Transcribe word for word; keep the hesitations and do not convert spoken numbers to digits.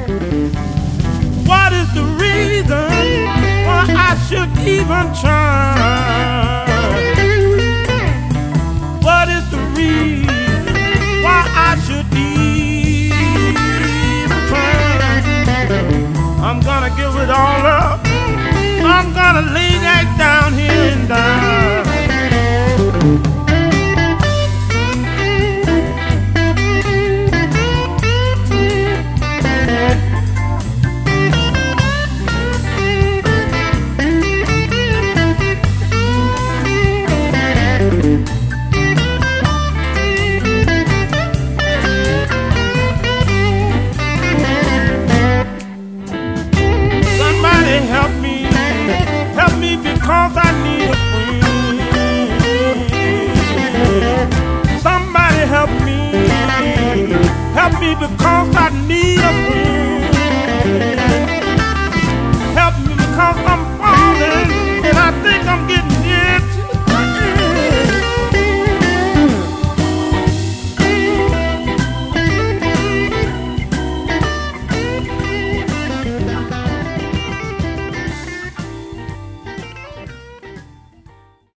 What is the reason why I should even try? What is the reason why I should even try? I'm gonna give it all up. I'm gonna lay that down here and die.